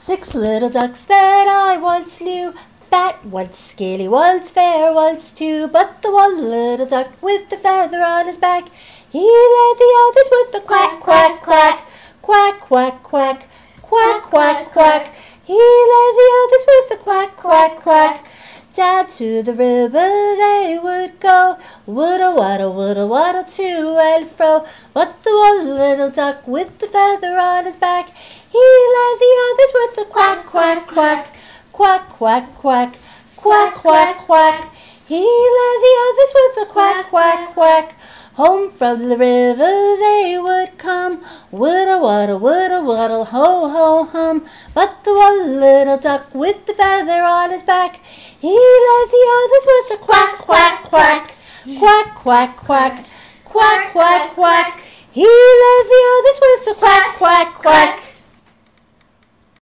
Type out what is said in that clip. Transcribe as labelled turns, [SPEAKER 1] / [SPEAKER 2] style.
[SPEAKER 1] 6 little ducks that I once knew, fat, once scaly, once fair, once too. But the one little duck with the feather on his back, he led the others with the quack, quack, quack, quack, quack, quack, quack, quack, quack. He led the others with the quack, quack, quack. Down to the river they would go, woodle, waddle to and fro. But the one little duck with the feather on his back, he led the others with the quack, quack, quack, quack, quack, quack, quack, quack, quack. He led the others with the quack, quack, quack. Home from the river they would come, woodle, waddle, ho, ho, hum. But the one little duck with the feather on his back, he led the others with the quack, quack, quack, quack, quack, quack, quack, quack, quack. He led the others with the quack, quack, quack.